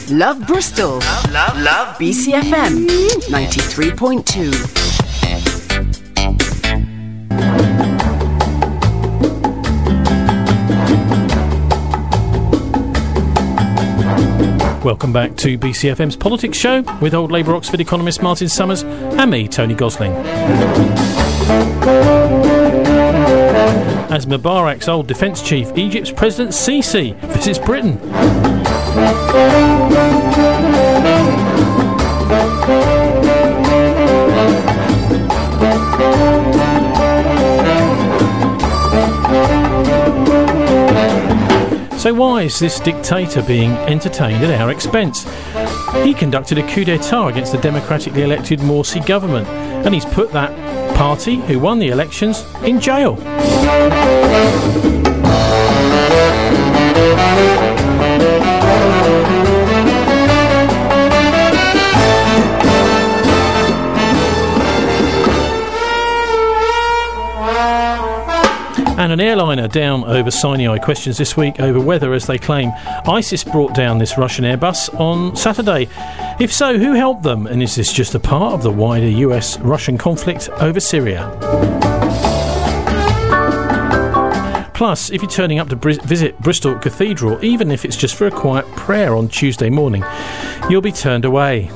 Love Bristol. Love BCFM 93.2. Welcome back to BCFM's Politics Show with old Labour Oxford economist Martin Summers and me, Tony Gosling. As Mubarak's old defence chief, Egypt's President Sisi visits Britain. So why is this dictator being entertained at our expense? He conducted a coup d'etat against the democratically elected Morsi government, and he's put that party who won the elections in jail. And an airliner down over Sinai questions this week over whether, as they claim, ISIS brought down this Russian Airbus on Saturday. If so, who helped them? And is this just a part of the wider US-Russian conflict over Syria? Plus, if you're turning up to visit Bristol Cathedral, even if it's just for a quiet prayer on Tuesday morning, you'll be turned away.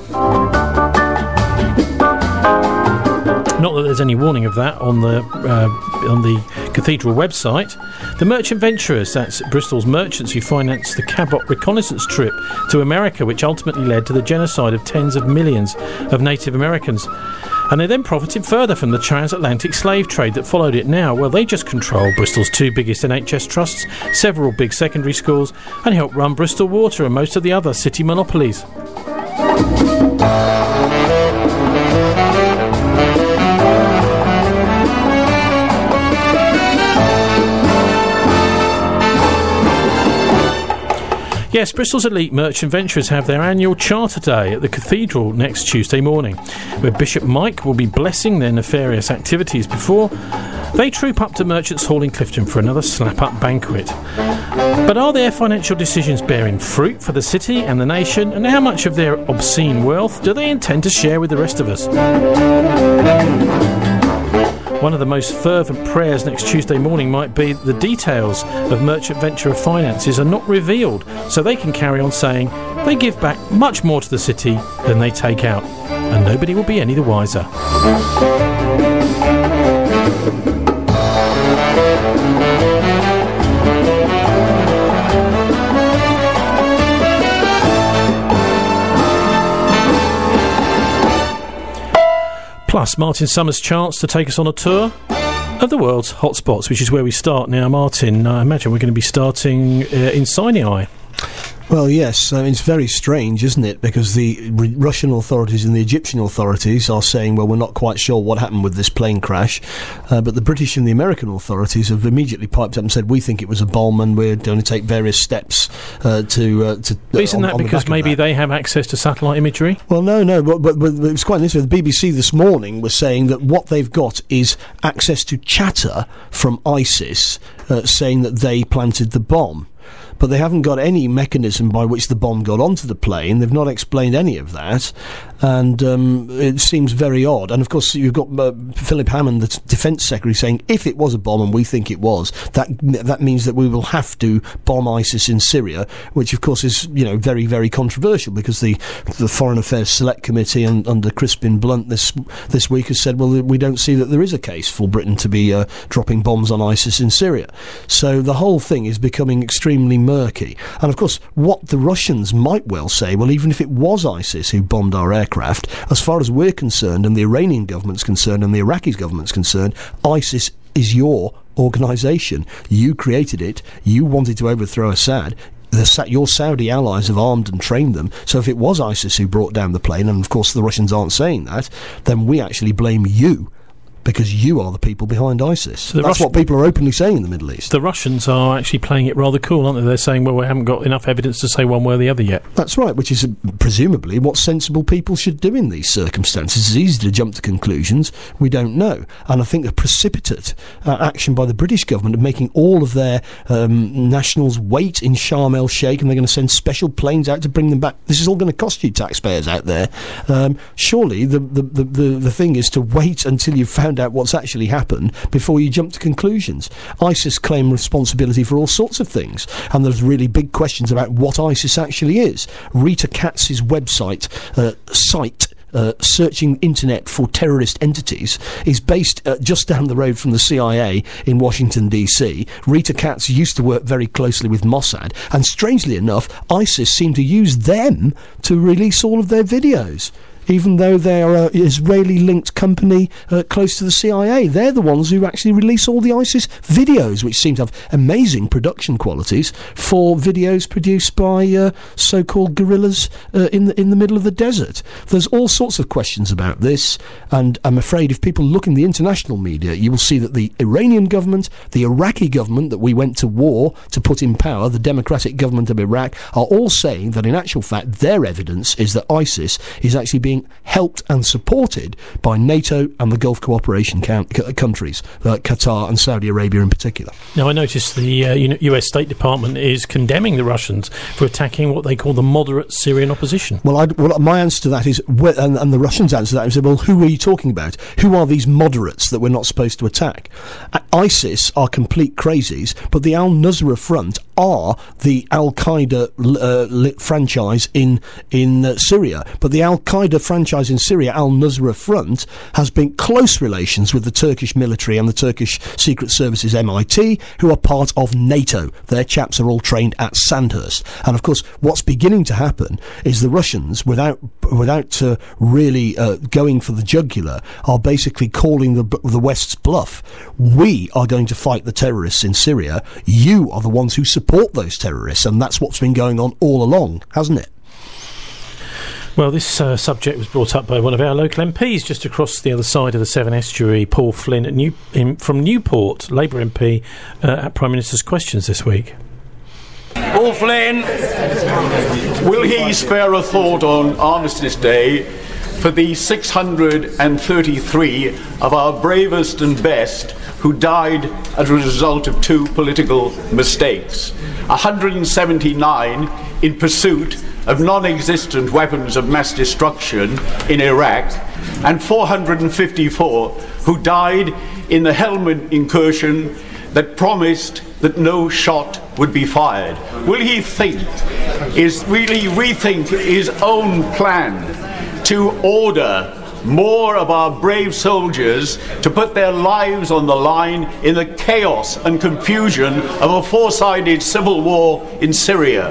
Not that there's any warning of that on the Cathedral website. The Merchant Venturers, that's Bristol's merchants who financed the Cabot reconnaissance trip to America, which ultimately led to the genocide of tens of millions of Native Americans. And they then profited further from the transatlantic slave trade that followed it now. Well, they just control Bristol's two biggest NHS trusts, several big secondary schools, and help run Bristol Water and most of the other city monopolies. Yes, Bristol's elite merchant venturers have their annual Charter Day at the Cathedral next Tuesday morning, where Bishop Mike will be blessing their nefarious activities before they troop up to Merchants Hall in Clifton for another slap-up banquet. But are their financial decisions bearing fruit for the city and the nation, and how much of their obscene wealth do they intend to share with the rest of us? One of the most fervent prayers next Tuesday morning might be the details of merchant venturer finances are not revealed, so they can carry on saying they give back much more to the city than they take out, and nobody will be any the wiser. Plus, Martin Summers' chance to take us on a tour of the world's hotspots, which is where we start now. Martin, I imagine we're going to be starting in Sinai. Well, yes. I mean, it's very strange, isn't it? Because the Russian authorities and the Egyptian authorities are saying, well, we're not quite sure what happened with this plane crash. But the British and the American authorities have immediately piped up and said, we think it was a bomb and we're going to take various steps to Isn't that because maybe they have access to satellite imagery? Well, no. But it was quite interesting. The BBC this morning was saying that what they've got is access to chatter from ISIS saying that they planted the bomb. But they haven't got any mechanism by which the bomb got onto the plane. They've not explained any of that. And it seems very odd. And, of course, you've got Philip Hammond, the Defence Secretary, saying if it was a bomb, and we think it was, that means that we will have to bomb ISIS in Syria, which, of course, is, very, very controversial because the Foreign Affairs Select Committee under Crispin Blunt this week has said, well, we don't see that there is a case for Britain to be dropping bombs on ISIS in Syria. So the whole thing is becoming extremely murky. And, of course, what the Russians might well say, well, even if it was ISIS who bombed our aircraft, as far as we're concerned and the Iranian government's concerned and the Iraqi government's concerned, ISIS is your organisation. You created it. You wanted to overthrow Assad. Your Saudi allies have armed and trained them. So if it was ISIS who brought down the plane, and of course the Russians aren't saying that, then we actually blame you because you are the people behind ISIS. So that's what people are openly saying in the Middle East. The Russians are actually playing it rather cool, aren't they? They're saying, well, we haven't got enough evidence to say one way or the other yet. That's right, which is presumably what sensible people should do in these circumstances. It's easy to jump to conclusions. We don't know. And I think the precipitate action by the British government of making all of their nationals wait in Sharm el-Sheikh, and they're going to send special planes out to bring them back. This is all going to cost you, taxpayers out there. Surely the thing is to wait until you've found out what's actually happened before you jump to conclusions. ISIS claim responsibility for all sorts of things, and there's really big questions about what ISIS actually is. Rita Katz's website site searching internet for terrorist entities is based just down the road from the CIA in Washington DC. Rita Katz used to work very closely with Mossad, and strangely enough, ISIS seemed to use them to release all of their videos. Even though they're an Israeli-linked company close to the CIA, they're the ones who actually release all the ISIS videos, which seem to have amazing production qualities for videos produced by so-called guerrillas in the middle of the desert. There's all sorts of questions about this, and I'm afraid if people look in the international media, you will see that the Iranian government, the Iraqi government that we went to war to put in power, the democratic government of Iraq, are all saying that in actual fact their evidence is that ISIS is actually being helped and supported by NATO and the Gulf cooperation countries, Qatar and Saudi Arabia in particular. Now, I noticed the US State Department is condemning the Russians for attacking what they call the moderate Syrian opposition. Well, my answer to that is, and the Russians' answer to that is, well, who are you talking about? Who are these moderates that we're not supposed to attack? ISIS are complete crazies, but the Al-Nusra Front are the Al-Qaeda franchise in Syria. But the Al-Qaeda franchise in Syria, Al-Nusra Front, has been close relations with the Turkish military and the Turkish Secret Services MIT, who are part of NATO. Their chaps are all trained at Sandhurst. And of course, what's beginning to happen is the Russians, without really going for the jugular, are basically calling the West's bluff. We are going to fight the terrorists in Syria. You are the ones who support those terrorists, and that's what's been going on all along, hasn't it? Well, this subject was brought up by one of our local MPs just across the other side of the Severn Estuary, Paul Flynn from Newport, Labour MP, at Prime Minister's Questions this week. Paul Flynn, will he spare a thought on Armistice Day for the 633 of our bravest and best who died as a result of two political mistakes? 179 in pursuit of non-existent weapons of mass destruction in Iraq, and 454 who died in the Helmand incursion that promised that no shot would be fired. Will he rethink his own plan to order more of our brave soldiers to put their lives on the line in the chaos and confusion of a four-sided civil war in Syria?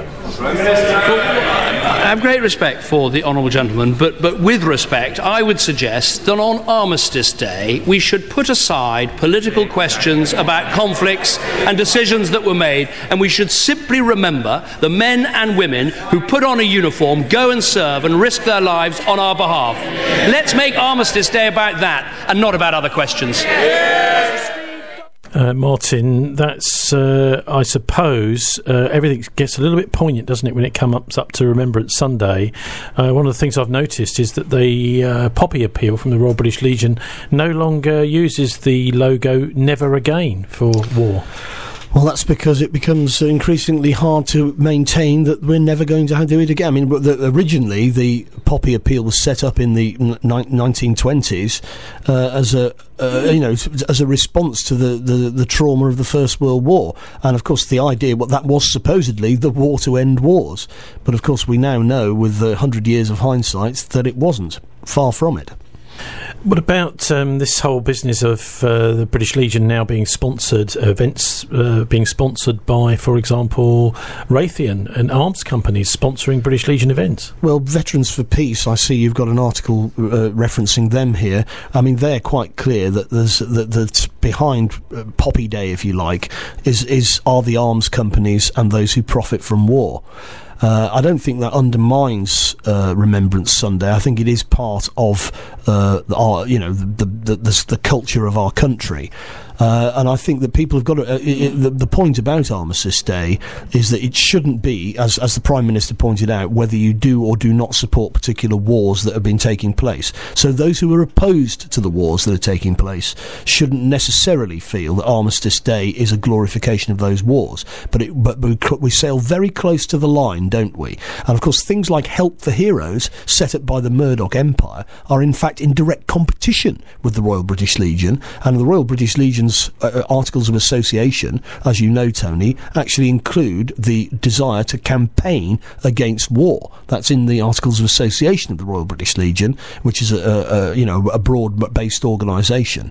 I have great respect for the honourable gentleman, but with respect, I would suggest that on Armistice Day we should put aside political questions about conflicts and decisions that were made, and we should simply remember the men and women who put on a uniform, go and serve and risk their lives on our behalf. Let's make Armistice Day about that and not about other questions. Martin, that's, I suppose, everything gets a little bit poignant, doesn't it, when it comes up to Remembrance Sunday. One of the things I've noticed is that the poppy appeal from the Royal British Legion no longer uses the logo Never Again for war. Well, that's because it becomes increasingly hard to maintain that we're never going to do it again. I mean, originally the poppy appeal was set up in the 1920s as a response to the trauma of the First World War, and of course the idea that was supposedly the war to end wars. But of course we now know, with 100 years of hindsight, that it wasn't. Far from it. What about this whole business of the British Legion now being sponsored, events being sponsored by, for example, Raytheon and arms companies sponsoring British Legion events? Well, Veterans for Peace, I see you've got an article referencing them here. I mean, they're quite clear that that behind Poppy Day, if you like, are the arms companies and those who profit from war. I don't think that undermines Remembrance Sunday. I think it is part of the culture of our country. And I think that people have got to... the point about Armistice Day is that it shouldn't be, as the Prime Minister pointed out, whether you do or do not support particular wars that have been taking place. So those who are opposed to the wars that are taking place shouldn't necessarily feel that Armistice Day is a glorification of those wars. But we sail very close to the line, don't we? And of course, things like Help for Heroes, set up by the Murdoch Empire, are in fact in direct competition with the Royal British Legion, and the Royal British Legion's Articles of Association, as you know, Tony, actually include the desire to campaign against war. That's in the Articles of Association of the Royal British Legion, which is a broad-based organisation.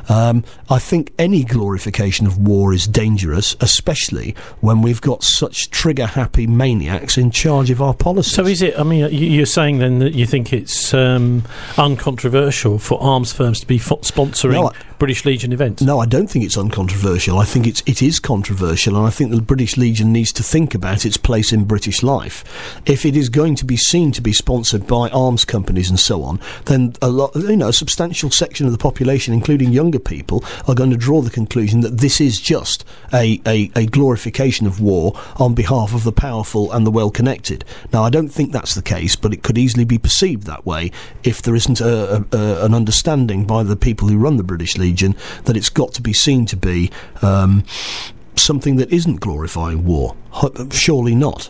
I think any glorification of war is dangerous, especially when we've got such trigger-happy maniacs in charge of our policies. So is it, I mean, you're saying then that you think it's uncontroversial for arms firms to be sponsoring British Legion events? No, I don't think it's uncontroversial. I think it is controversial, and I think the British Legion needs to think about its place in British life. If it is going to be seen to be sponsored by arms companies and so on, then a substantial section of the population, including younger people, are going to draw the conclusion that this is just a glorification of war on behalf of the powerful and the well-connected. Now, I don't think that's the case, but it could easily be perceived that way if there isn't an understanding by the people who run the British Legion that it's got to be seen to be something that isn't glorifying war. Surely not.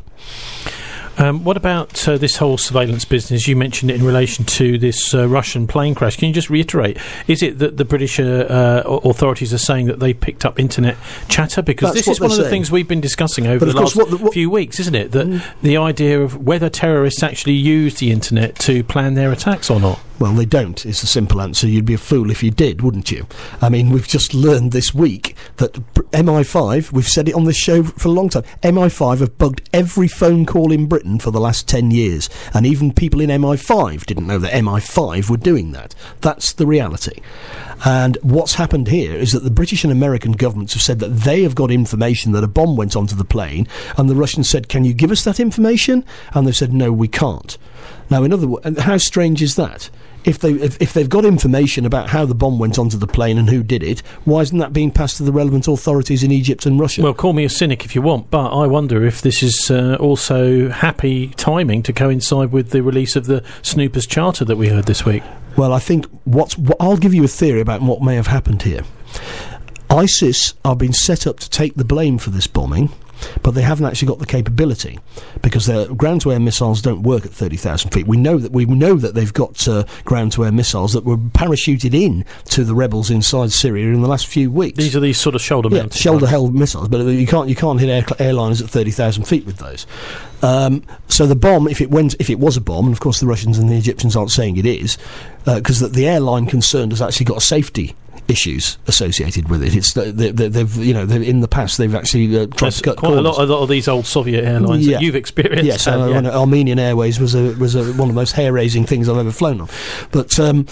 What about this whole surveillance business? You mentioned it in relation to this Russian plane crash. Can you just reiterate? Is it that the British authorities are saying that they picked up internet chatter? Because this is one of the things we've been discussing over the last few weeks, isn't it? That the idea of whether terrorists actually use the internet to plan their attacks or not. Well, they don't, is the simple answer. You'd be a fool if you did, wouldn't you? I mean, we've just learned this week that MI5, we've said it on this show for a long time, MI5 have bugged every phone call in Britain for the last 10 years. And even people in MI5 didn't know that MI5 were doing that. That's the reality. And what's happened here is that the British and American governments have said that they have got information that a bomb went onto the plane, and the Russians said, can you give us that information? And they've said, no, we can't. Now, in other words, how strange is that? If they've got information about how the bomb went onto the plane and who did it, why isn't that being passed to the relevant authorities in Egypt and Russia? Well, call me a cynic if you want, but I wonder if this is also happy timing to coincide with the release of the Snoopers Charter that we heard this week. Well, I think I'll give you a theory about what may have happened here. ISIS are being set up to take the blame for this bombing, but they haven't actually got the capability because their ground-to-air missiles don't work at 30,000 feet. We know that they've got ground-to-air missiles that were parachuted in to the rebels inside Syria in the last few weeks. These are these sort of shoulder-mounted, shoulder-held missiles, but you can't hit airliners at 30,000 feet with those. So the bomb, if it was a bomb, and of course the Russians and the Egyptians aren't saying it is, because the airline concerned has actually got a safety issues associated with it. It's they've in the past they've actually tried to cut quite a lot of these old Soviet airlines that you've experienced. Yes, Armenian Airways was one of the most hair-raising things I've ever flown on. But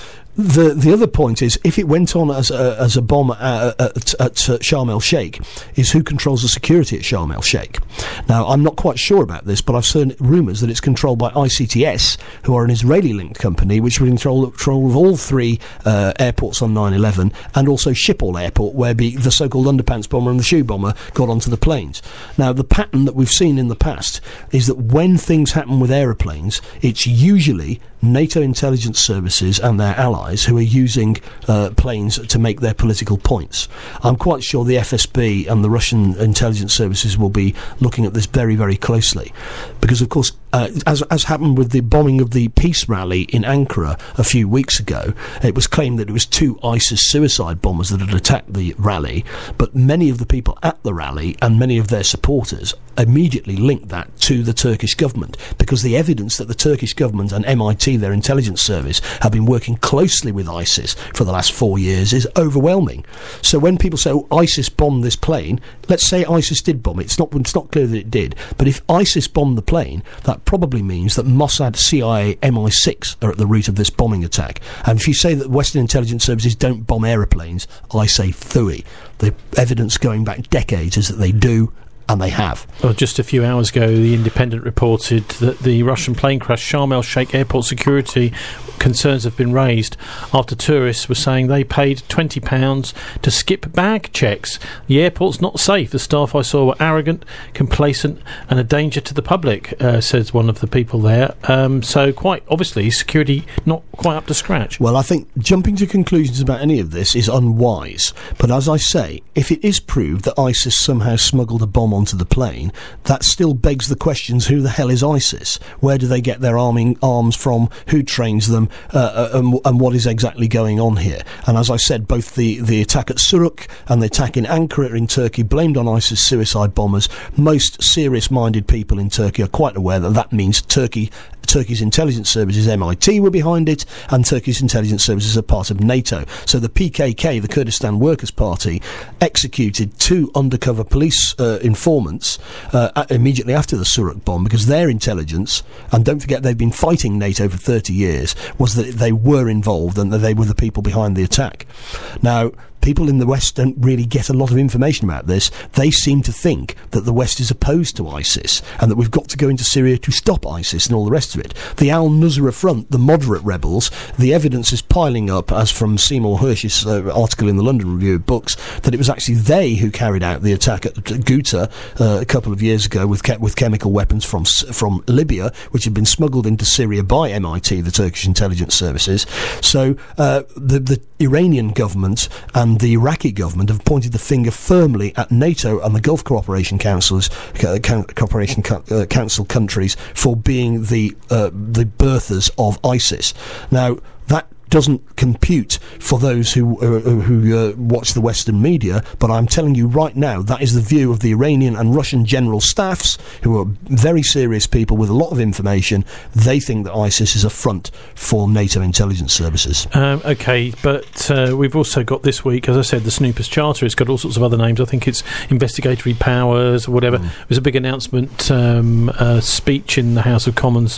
the other point is, if it went on as a bomb at Sharm el-Sheikh, is who controls the security at Sharm el-Sheikh? Now, I'm not quite sure about this, but I've heard rumours that it's controlled by ICTS, who are an Israeli-linked company, which will control of all three airports on 9/11, and also Schiphol Airport, where the so-called underpants bomber and the shoe bomber got onto the planes. Now, the pattern that we've seen in the past is that when things happen with aeroplanes, it's usually NATO intelligence services and their allies who are using planes to make their political points. I'm quite sure the FSB and the Russian intelligence services will be looking at this very, very closely, because, of course, as happened with the bombing of the peace rally in Ankara a few weeks ago, it was claimed that it was 2 ISIS suicide bombers that had attacked the rally, but many of the people at the rally and many of their supporters immediately linked that to the Turkish government, because the evidence that the Turkish government and MIT, their intelligence service, have been working closely with ISIS for the last 4 years is overwhelming. So when people say, oh, ISIS bombed this plane, let's say ISIS did bomb it. It's not clear that it did, but if ISIS bombed the plane, that probably means that Mossad, CIA, MI6 are at the root of this bombing attack. And if you say that Western intelligence services don't bomb aeroplanes, I say phooey. The evidence going back decades is that they do, and they have. Well, just a few hours ago, The Independent reported that the Russian plane crash Sharm el-Sheikh airport security concerns have been raised after tourists were saying they paid £20 to skip bag checks. The airport's not safe. The staff I saw were arrogant, complacent and a danger to the public, says one of the people there. So quite obviously security not quite up to scratch. Well, I think jumping to conclusions about any of this is unwise. But as I say, if it is proved that ISIS somehow smuggled a bomb onto the plane, that still begs the questions: who the hell is ISIS? Where do they get their arms from? Who trains them? And what is exactly going on here? And as I said, both the attack at Suruk and the attack in Ankara in Turkey blamed on ISIS suicide bombers. Most serious-minded people in Turkey are quite aware that that means Turkey's intelligence services, MIT, were behind it, and Turkey's intelligence services are part of NATO. So the PKK, the Kurdistan Workers' Party, executed 2 undercover police informants immediately after the Suruk bomb, because their intelligence, and don't forget they've been fighting NATO for 30 years, was that they were involved and that they were the people behind the attack. Now, people in the West don't really get a lot of information about this. They seem to think that the West is opposed to ISIS and that we've got to go into Syria to stop ISIS and all the rest of it. The Al-Nusra Front, the moderate rebels, the evidence is piling up, as from Seymour Hersh's article in the London Review of Books, that it was actually they who carried out the attack at Ghouta a couple of years ago with chemical weapons from Libya, which had been smuggled into Syria by MIT, the Turkish intelligence services. So the Iranian government and the Iraqi government have pointed the finger firmly at NATO and the Gulf Cooperation Council countries for being the birthers of ISIS. Now, that doesn't compute for those who watch the Western media, but I'm telling you right now, that is the view of the Iranian and Russian general staffs, who are very serious people with a lot of information. They think that ISIS is a front for NATO intelligence services. OK, but we've also got this week, as I said, the Snoopers Charter. It's got all sorts of other names. I think it's investigatory powers or whatever. It was a big announcement, speech in the House of Commons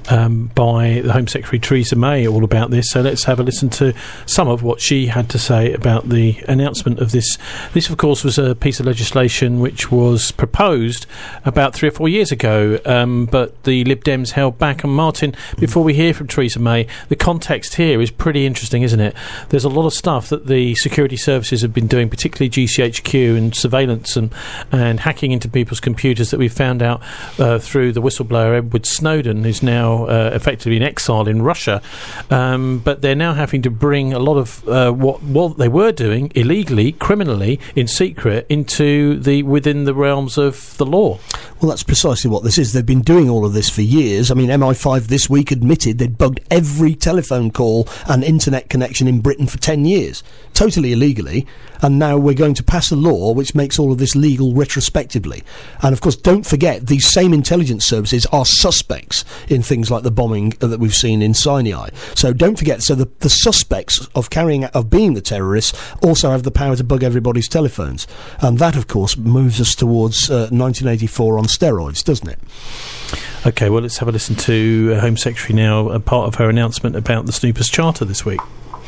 by the Home Secretary Theresa May all about this. So let's have a listen to some of what she had to say about the announcement of this. This, of course, was a piece of legislation which was proposed about 3 or 4 years ago, but the Lib Dems held back. And Martin, before we hear from Theresa May, the context here is pretty interesting, isn't it? There's a lot of stuff that the security services have been doing, particularly GCHQ and surveillance and hacking into people's computers, that we found out through the whistleblower Edward Snowden, who's now effectively in exile in Russia. But they're now having to bring a lot of what they were doing illegally, criminally, in secret, within the realms of the law. Well, that's precisely what this is. They've been doing all of this for years. I mean, MI5 this week admitted they'd bugged every telephone call and internet connection in Britain for 10 years, totally illegally, and now we're going to pass a law which makes all of this legal retrospectively. And, of course, don't forget, these same intelligence services are suspects in things like the bombing that we've seen in Sinai. So don't forget, so the suspects of being the terrorists also have the power to bug everybody's telephones. And that, of course, moves us towards 1984 on steroids, doesn't it? OK, well, let's have a listen to Home Secretary now, a part of her announcement about the Snoopers Charter this week.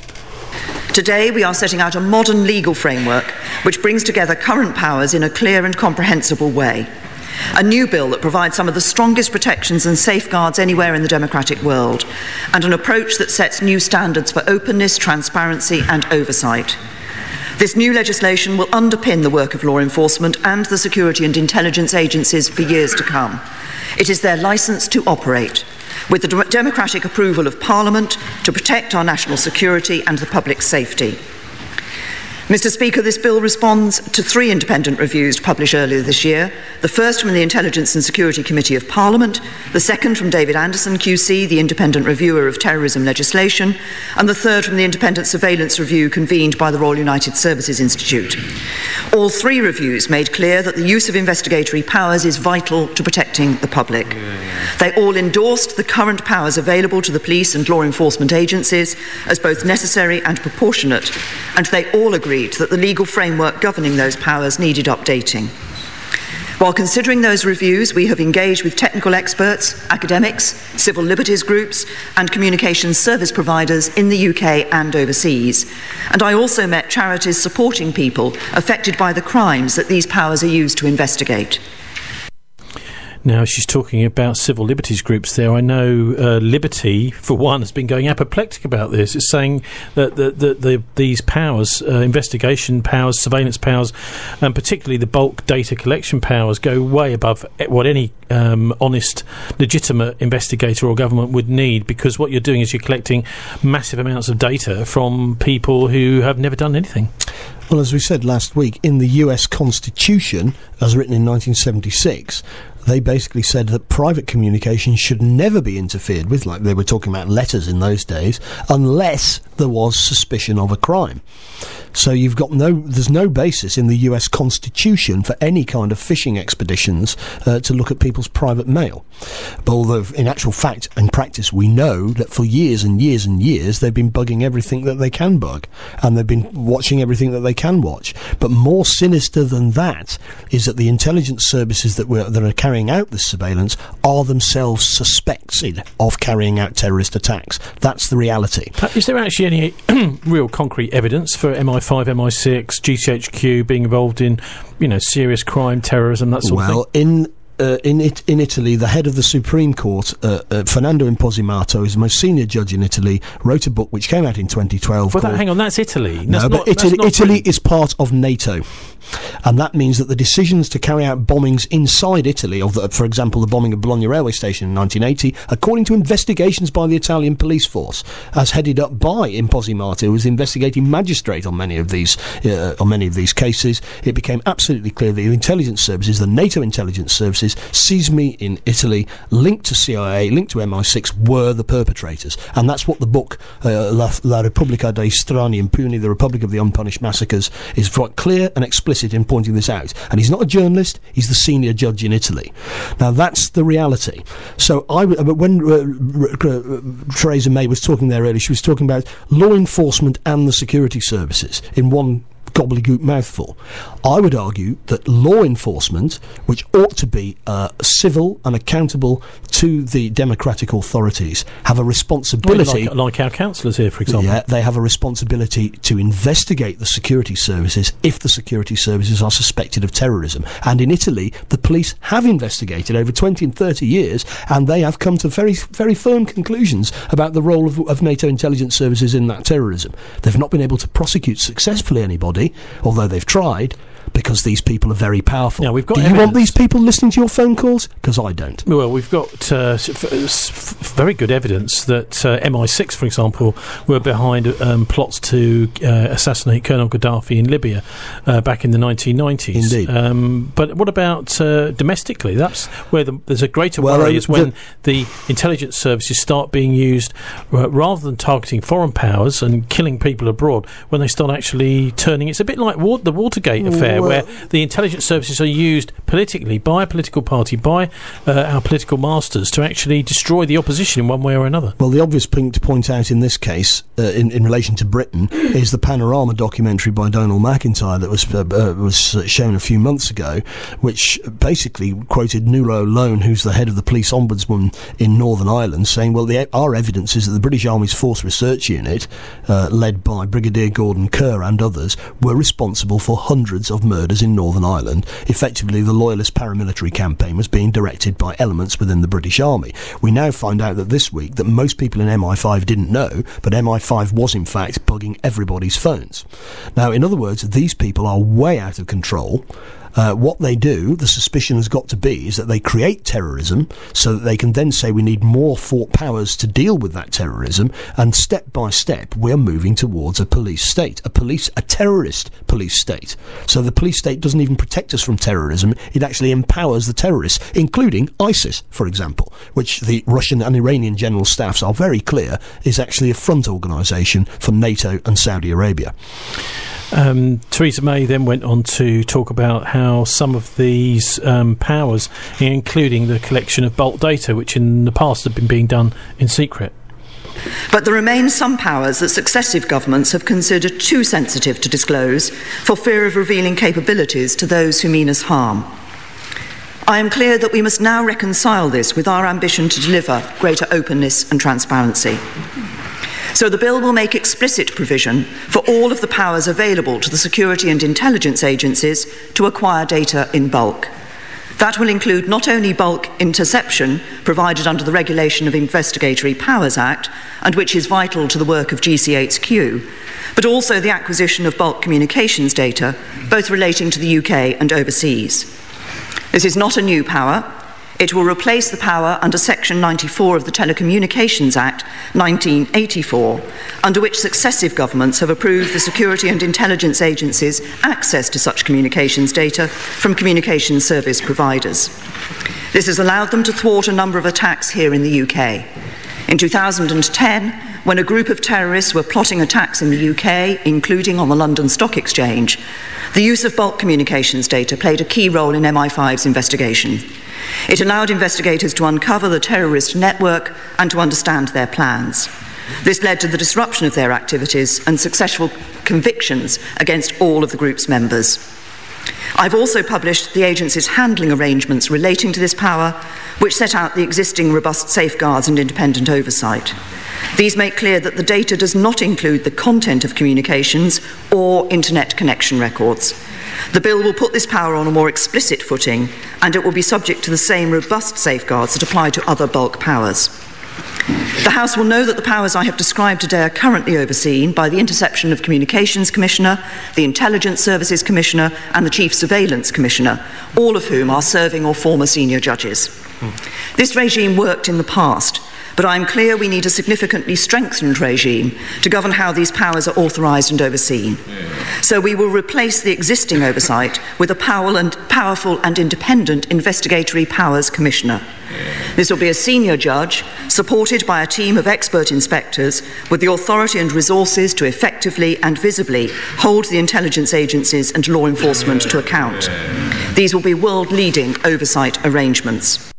Today we are setting out a modern legal framework which brings together current powers in a clear and comprehensible way. A new bill that provides some of the strongest protections and safeguards anywhere in the democratic world, and an approach that sets new standards for openness, transparency and oversight. This new legislation will underpin the work of law enforcement and the security and intelligence agencies for years to come. It is their licence to operate, with the democratic approval of Parliament, to protect our national security and the public safety. Mr. Speaker, this bill responds to 3 independent reviews published earlier this year, the first from the Intelligence and Security Committee of Parliament, the second from David Anderson QC, the independent reviewer of terrorism legislation, and the third from the independent surveillance review convened by the Royal United Services Institute. All 3 reviews made clear that the use of investigatory powers is vital to protecting the public. They all endorsed the current powers available to the police and law enforcement agencies as both necessary and proportionate, and they all agreed that the legal framework governing those powers needed updating. While considering those reviews, we have engaged with technical experts, academics, civil liberties groups and communications service providers in the UK and overseas. And I also met charities supporting people affected by the crimes that these powers are used to investigate. Now, she's talking about civil liberties groups there. I know Liberty, for one, has been going apoplectic about this. It's saying that these powers, investigation powers, surveillance powers, and particularly the bulk data collection powers, go way above what any honest, legitimate investigator or government would need, because what you're doing is you're collecting massive amounts of data from people who have never done anything. Well, as we said last week, in the US Constitution, as written in 1976, they basically said that private communication should never be interfered with, like they were talking about letters in those days, unless there was suspicion of a crime. So there's no basis in the US Constitution for any kind of fishing expeditions to look at people's private mail. But although in actual fact and practice we know that for years and years and years they've been bugging everything that they can bug, and they've been watching everything that they can watch. But more sinister than that is that the intelligence services that are carrying out this surveillance are themselves suspected of carrying out terrorist attacks. That's the reality. Is there actually any real concrete evidence for MI5, MI6, GCHQ being involved in, serious crime, terrorism, that sort of thing? In Italy, the head of the Supreme Court, Fernando Imposimato, is the most senior judge in Italy, wrote a book which came out in 2012. Well, hang on, that's Italy. Italy is part of NATO. And that means that the decisions to carry out bombings inside Italy, for example, the bombing of Bologna railway station in 1980, according to investigations by the Italian police force, as headed up by Imposimato, who was the investigating magistrate on many of these cases, it became absolutely clear that the intelligence services, the NATO intelligence services, CISMI in Italy, linked to CIA, linked to MI6, were the perpetrators. And that's what the book, La Repubblica dei Strani Impuni, the Republic of the Unpunished Massacres, is quite clear and explicit in pointing this out. And he's not a journalist, he's the senior judge in Italy. Now, that's the reality. So when Theresa May was talking there earlier, she was talking about law enforcement and the security services in one gobbledygook mouthful. I would argue that law enforcement, which ought to be civil and accountable to the democratic authorities, have a responsibility... Like our councillors here, for example. Yeah, they have a responsibility to investigate the security services if the security services are suspected of terrorism. And in Italy, the police have investigated over 20 and 30 years, and they have come to very, very firm conclusions about the role of NATO intelligence services in that terrorism. They've not been able to prosecute successfully anybody, although they've tried, because these people are very powerful. Now, we've got Do you want these people listening to your phone calls? Because I don't. Well, we've got very good evidence that MI6, for example, were behind plots to assassinate Colonel Gaddafi in Libya back in the 1990s. Indeed. But what about domestically? That's where there's a greater worry is when the intelligence services start being used rather than targeting foreign powers and killing people abroad, when they start actually turning... It's a bit like the Watergate affair, where the intelligence services are used politically by a political party, by our political masters, to actually destroy the opposition in one way or another. Well, the obvious thing to point out in this case, in relation to Britain, is the Panorama documentary by Donald McIntyre that was shown a few months ago, which basically quoted Nuala Lone, who's the head of the police ombudsman in Northern Ireland, saying, well, our evidence is that the British Army's Force Research Unit, led by Brigadier Gordon Kerr and others, were responsible for hundreds of murders in Northern Ireland. Effectively, the loyalist paramilitary campaign was being directed by elements within the British Army. We now find out that this week that most people in MI5 didn't know, but MI5 was in fact bugging everybody's phones. Now, in other words, these people are way out of control. What they do, the suspicion has got to be, is that they create terrorism so that they can then say we need more powers to deal with that terrorism, and step by step we're moving towards a police state, a terrorist police state. So the police state doesn't even protect us from terrorism, it actually empowers the terrorists, including ISIS, for example, which the Russian and Iranian general staffs are very clear is actually a front organisation for NATO and Saudi Arabia. Theresa May then went on to talk about how some of these powers, including the collection of bulk data, which in the past have been being done in secret. But there remain some powers that successive governments have considered too sensitive to disclose for fear of revealing capabilities to those who mean us harm. I am clear that we must now reconcile this with our ambition to deliver greater openness and transparency. So the bill will make explicit provision for all of the powers available to the security and intelligence agencies to acquire data in bulk. That will include not only bulk interception provided under the Regulation of Investigatory Powers Act, and which is vital to the work of GCHQ, but also the acquisition of bulk communications data, both relating to the UK and overseas. This is not a new power. It will replace the power under Section 94 of the Telecommunications Act 1984, under which successive governments have approved the security and intelligence agencies' access to such communications data from communications service providers. This has allowed them to thwart a number of attacks here in the UK. In 2010, when a group of terrorists were plotting attacks in the UK, including on the London Stock Exchange, the use of bulk communications data played a key role in MI5's investigation. It allowed investigators to uncover the terrorist network and to understand their plans. This led to the disruption of their activities and successful convictions against all of the group's members. I've also published the agency's handling arrangements relating to this power, which set out the existing robust safeguards and independent oversight. These make clear that the data does not include the content of communications or internet connection records. The bill will put this power on a more explicit footing, and it will be subject to the same robust safeguards that apply to other bulk powers. The House will know that the powers I have described today are currently overseen by the Interception of Communications Commissioner, the Intelligence Services Commissioner, and the Chief Surveillance Commissioner, all of whom are serving or former senior judges. This regime worked in the past, but I am clear we need a significantly strengthened regime to govern how these powers are authorised and overseen. So we will replace the existing oversight with a powerful and independent Investigatory Powers Commissioner. This will be a senior judge, supported by a team of expert inspectors with the authority and resources to effectively and visibly hold the intelligence agencies and law enforcement to account. These will be world-leading oversight arrangements.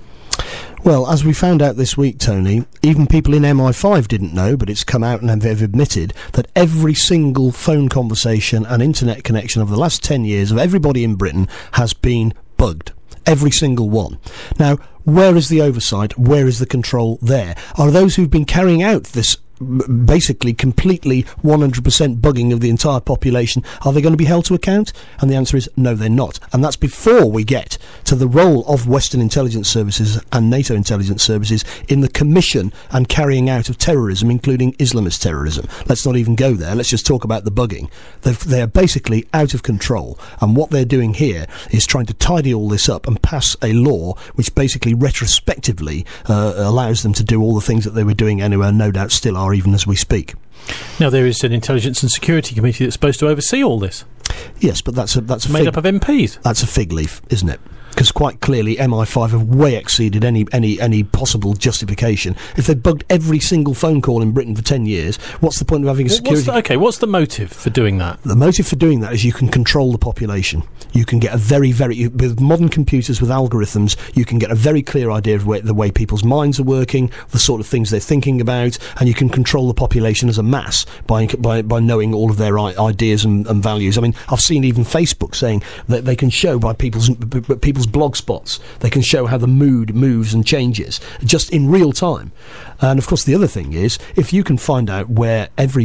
Well, as we found out this week, Tony, even people in MI5 didn't know, but it's come out and they've admitted that every single phone conversation and internet connection over the last 10 years of everybody in Britain has been bugged. Every single one. Now, where is the oversight? Where is the control there? Are those who've been carrying out this basically completely 100% bugging of the entire population, are they going to be held to account? And the answer is no, they're not. And that's before we get to the role of Western intelligence services and NATO intelligence services in the commission and carrying out of terrorism, including Islamist terrorism. Let's not even go there. Let's just talk about the bugging. They're basically out of control, and what they're doing here is trying to tidy all this up and pass a law which basically retrospectively allows them to do all the things that they were doing anyway, and no doubt still are even as we speak. Now, there is an Intelligence and Security Committee that's supposed to oversee all this. Yes, but that's made up of MPs. That's a fig leaf, isn't it? Because quite clearly MI5 have way exceeded any possible justification. If they've bugged every single phone call in Britain for 10 years, what's the point of having a security... What's the motive for doing that? The motive for doing that is you can control the population. You can get a very, with modern computers, with algorithms, you can get a very clear idea of the way people's minds are working, the sort of things they're thinking about, and you can control the population as a mass by knowing all of their ideas and values. I mean, I've seen even Facebook saying that they can show by people's blog spots, they can show how the mood moves and changes just in real time. And of course the other thing is, if you can find out where every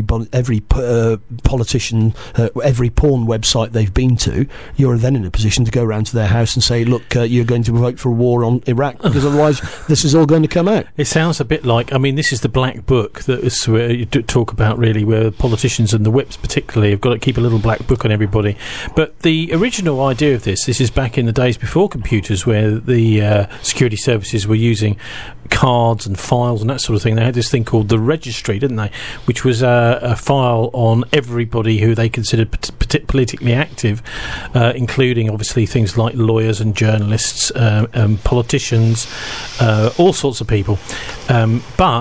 politician, every porn website they've been to, you're then in a position to go around to their house and say, look, you're going to vote for a war on Iraq, because otherwise this is all going to come out. It sounds a bit like, I mean, this is the black book that is where you talk about, really, where politicians and the whips particularly have got to keep a little black book on everybody. But the original idea of this is back in the days before computers, where the security services were using cards and files and that sort of thing. They had this thing called the registry, didn't they, which was a file on everybody who they considered politically active, including obviously things like lawyers and journalists, politicians, all sorts of people. But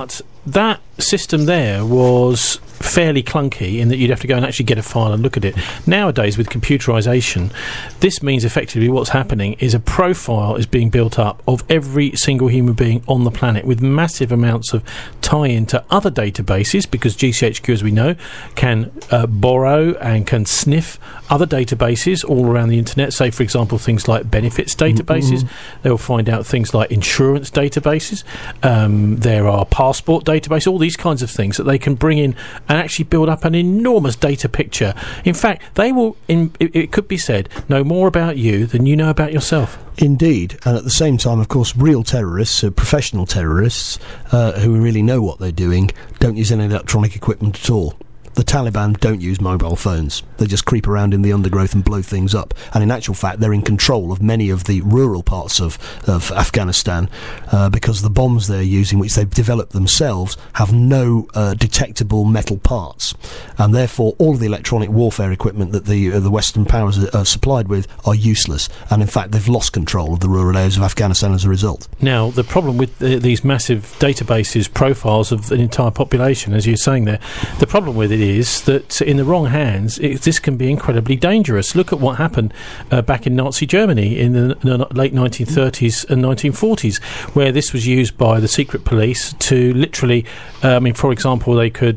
that system there was fairly clunky in that you'd have to go and actually get a file and look at it. Nowadays, with computerisation, this means effectively what's happening is a profile is being built up of every single human being on the planet, with massive amounts of tie-in to other databases, because GCHQ, as we know, can borrow and can sniff other databases all around the internet. Say, for example, things like benefits databases. They'll find out things like insurance databases. There are passport databases, all these kinds of things that they can bring in and actually build up an enormous data picture. In fact, they will, it could be said, know more about you than you know about yourself. Indeed, and at the same time, of course, real terrorists, professional terrorists, who really know what they're doing, don't use any electronic equipment at all. The Taliban don't use mobile phones. They just creep around in the undergrowth and blow things up. And in actual fact, they're in control of many of the rural parts of Afghanistan because the bombs they're using, which they've developed themselves, have no detectable metal parts. And therefore, all of the electronic warfare equipment that the Western powers are supplied with are useless. And in fact, they've lost control of the rural areas of Afghanistan as a result. Now, the problem with these massive databases, profiles of an entire population, as you're saying there, the problem with it is that in the wrong hands, this can be incredibly dangerous. Look at what happened back in Nazi Germany in the late 1930s and 1940s, where this was used by the secret police to literally, for example, they could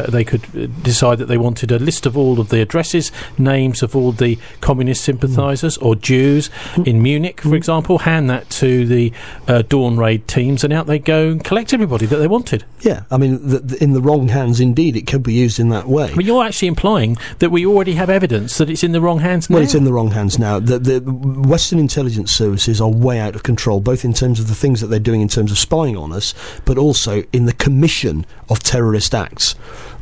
decide that they wanted a list of all of the addresses, names of all the communist sympathisers or Jews in Munich, for example, hand that to the Dawn Raid teams, and out they go and collect everybody that they wanted. Yeah, I mean, in the wrong hands, indeed, it could be used in that way. But you're actually implying that we already have evidence that it's in the wrong hands now? Well, it's in the wrong hands now. The Western intelligence services are way out of control, both in terms of the things that they're doing in terms of spying on us, but also in the commission of terrorist acts.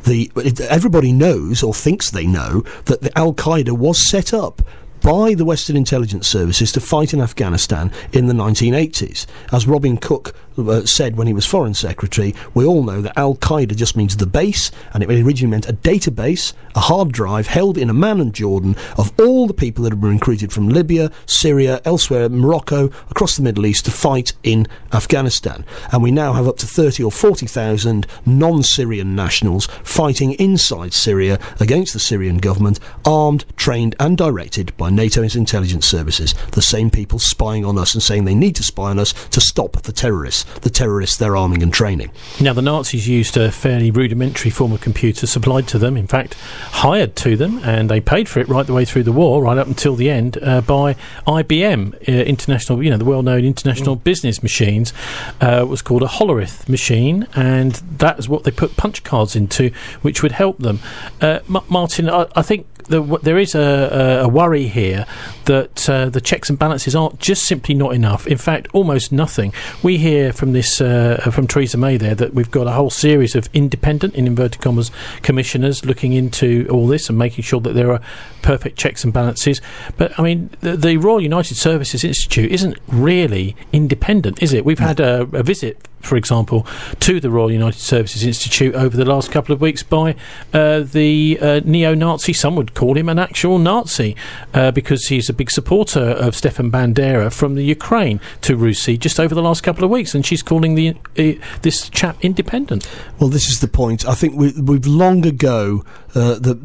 Everybody knows, or thinks they know, that the Al-Qaeda was set up by the Western intelligence services to fight in Afghanistan in the 1980s. As Robin Cook said when he was Foreign Secretary, we all know that Al-Qaeda just means the base, and it originally meant a database, a hard drive held in Amman and Jordan of all the people that had been recruited from Libya, Syria, elsewhere, Morocco, across the Middle East to fight in Afghanistan. And we now have up to 30 or 40,000 non-Syrian nationals fighting inside Syria against the Syrian government, armed, trained and directed by NATO's intelligence services. The same people spying on us and saying they need to spy on us to stop the terrorists they're arming and training. Now, the Nazis used a fairly rudimentary form of computer supplied to them, in fact, hired to them, and they paid for it right the way through the war, right up until the end, by IBM, international, the well-known international business machines. Was called a Hollerith machine, and that is what they put punch cards into, which would help them. Martin, I think there is a worry here that the checks and balances aren't just simply not enough. In fact, almost nothing. We hear from this from Theresa May there that we've got a whole series of independent, in inverted commas, commissioners looking into all this and making sure that there are perfect checks and balances. But I mean, the Royal United Services Institute isn't really independent, is it? We've had a visit, for example, to the Royal United Services Institute over the last couple of weeks by the neo-Nazi, some would call him an actual Nazi, because he's a big supporter of Stefan Bandera from the Ukraine, to Russi, just over the last couple of weeks, and she's calling this chap independent. Well, this is the point. I think we've long ago the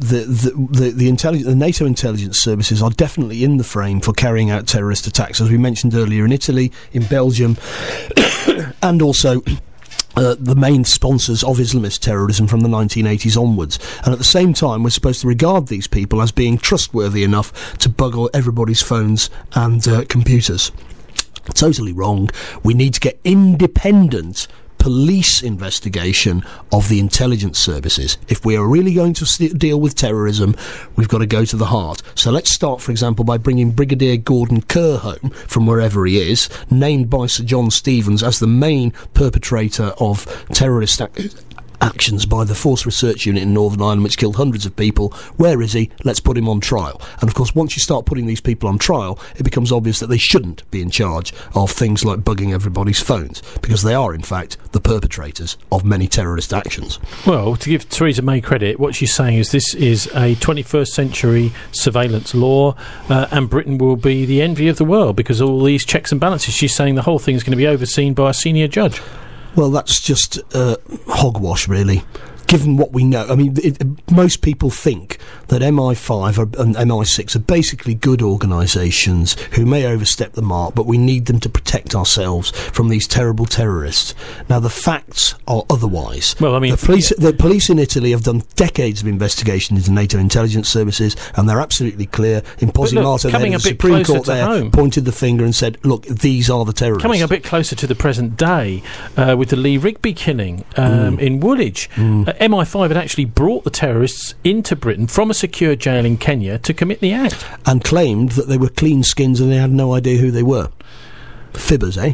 NATO intelligence services are definitely in the frame for carrying out terrorist attacks, as we mentioned earlier, in Italy, in Belgium, and also the main sponsors of Islamist terrorism from the 1980s onwards. And at the same time, we're supposed to regard these people as being trustworthy enough to buggle everybody's phones and computers. Totally wrong. We need to get independent police investigation of the intelligence services. If we are really going to deal with terrorism, we've got to go to the heart. So let's start, for example, by bringing Brigadier Gordon Kerr home from wherever he is, named by Sir John Stevens as the main perpetrator of terrorist actions by the Force Research Unit in Northern Ireland, which killed hundreds of people. Where is he? Let's put him on trial. And of course, once you start putting these people on trial, it becomes obvious that they shouldn't be in charge of things like bugging everybody's phones, because they are, in fact, the perpetrators of many terrorist actions. Well, to give Theresa May credit, what she's saying is this is a 21st century surveillance law, and Britain will be the envy of the world because of all these checks and balances. She's saying the whole thing is going to be overseen by a senior judge. Well, that's just hogwash, really. Given what we know, I mean, most people think that MI5 and MI6 are basically good organisations who may overstep the mark, but we need them to protect ourselves from these terrible terrorists. Now, the facts are otherwise. Well, I mean, the police in Italy have done decades of investigation into NATO intelligence services, and they're absolutely clear. Imposimato, the Supreme Court there, pointed the finger and said, look, these are the terrorists. Coming a bit closer to the present day, with the Lee Rigby killing in Woolwich, MI5 had actually brought the terrorists into Britain from a secure jail in Kenya to commit the act. And claimed that they were clean skins and they had no idea who they were. Fibbers, eh?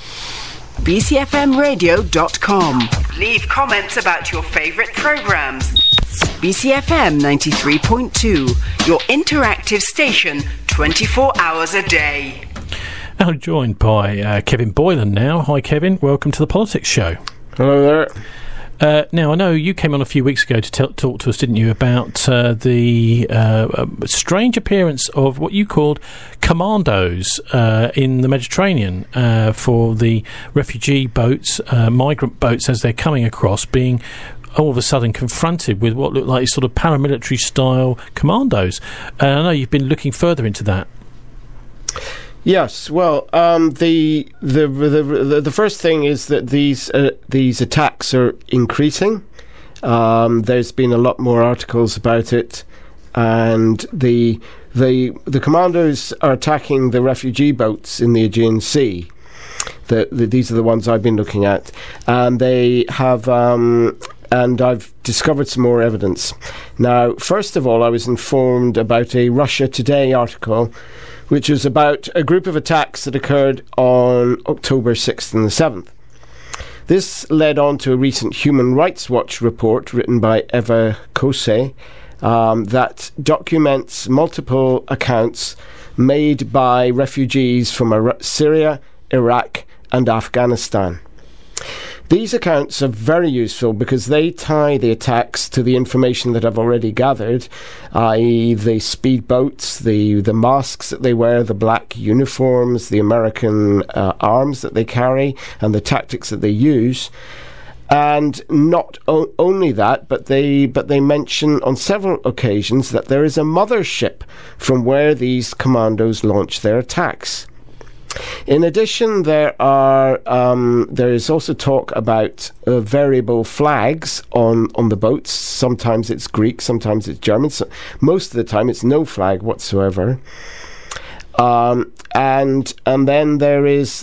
BCFMradio.com. Leave comments about your favourite programmes. BCFM 93.2, your interactive station 24 hours a day. Now joined by Kevin Boylan now. Hi Kevin, welcome to the Politics Show. Hello there. Now, I know you came on a few weeks ago to talk to us, didn't you, about the strange appearance of what you called commandos in the Mediterranean for the refugee boats, migrant boats, as they're coming across, being all of a sudden confronted with what looked like sort of paramilitary-style commandos. I know you've been looking further into that. Yes, well, the first thing is that these attacks are increasing. There's been a lot more articles about it, and the commandos are attacking the refugee boats in the Aegean Sea. These are the ones I've been looking at, and they have. And I've discovered some more evidence. Now, first of all, I was informed about a Russia Today article, which is about a group of attacks that occurred on October 6th and the 7th. This led on to a recent Human Rights Watch report written by Eva Kose that documents multiple accounts made by refugees from Syria, Iraq and Afghanistan. These accounts are very useful because they tie the attacks to the information that I've already gathered, i.e. the speedboats, the masks that they wear, the black uniforms, the American arms that they carry, and the tactics that they use. And not only that, but they mention on several occasions that there is a mothership from where these commandos launch their attacks. In addition, there is also talk about variable flags on the boats. Sometimes it's Greek, sometimes it's German. So most of the time, it's no flag whatsoever. And then there is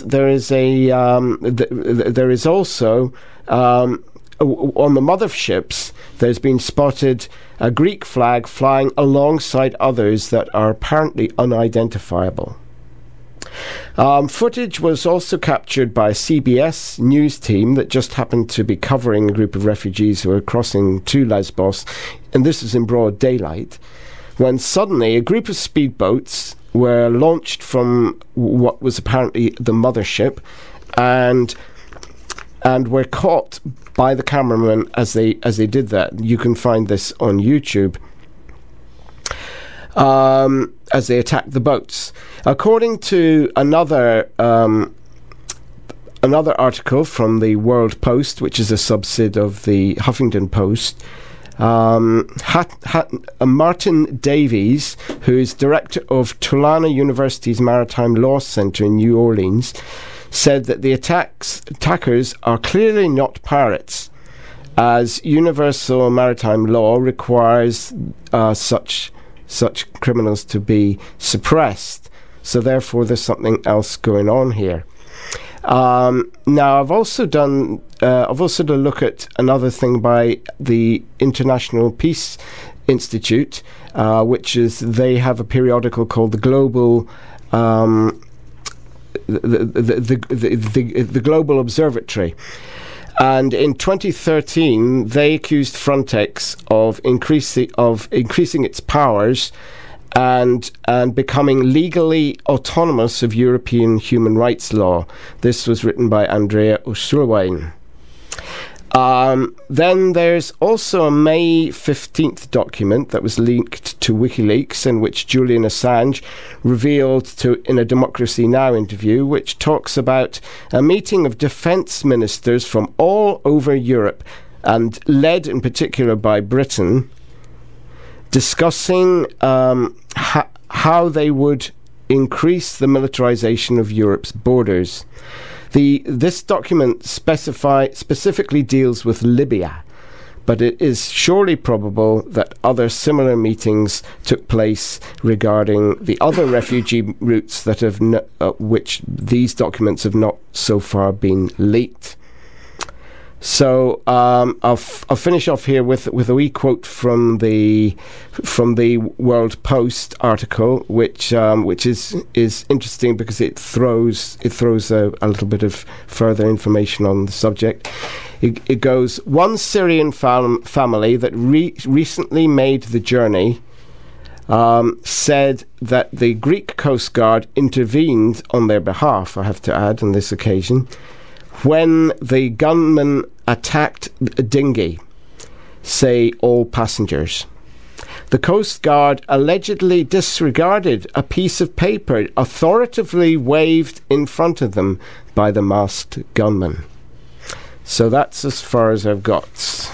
also on the motherships, there's been spotted a Greek flag flying alongside others that are apparently unidentifiable. Footage was also captured by a CBS news team that just happened to be covering a group of refugees who were crossing to Lesbos, and this was in broad daylight, when suddenly a group of speedboats were launched from what was apparently the mothership and were caught by the cameraman as they did that. You can find this on YouTube. As they attacked the boats. According to another article from the World Post, which is a subsid of the Huffington Post, Martin Davies, who is director of Tulane University's Maritime Law Center in New Orleans, said that the attackers are clearly not pirates, as universal maritime law requires such criminals to be suppressed. So therefore there's something else going on here. Now I've also done a look at another thing by the International Peace Institute, which is, they have a periodical called the Global the Global Observatory. And in 2013, they accused Frontex of increasing its powers and becoming legally autonomous of European human rights law. This was written by Andrea O'Sullivan. Then there's also a May 15th document that was linked to WikiLeaks, in which Julian Assange revealed in a Democracy Now! Interview, which talks about a meeting of defence ministers from all over Europe, and led in particular by Britain, discussing how they would increase the militarisation of Europe's borders. This document specifically deals with Libya, but it is surely probable that other similar meetings took place regarding the other refugee routes that have which these documents have not so far been leaked. So I'll finish off here with a wee quote from the World Post article, which is interesting because it throws a little bit of further information on the subject. It goes, one Syrian family that recently made the journey said that the Greek Coast Guard intervened on their behalf, I have to add, on this occasion, when the gunman attacked a dinghy, say all passengers. The Coast Guard allegedly disregarded a piece of paper authoritatively waved in front of them by the masked gunman. So that's as far as I've got.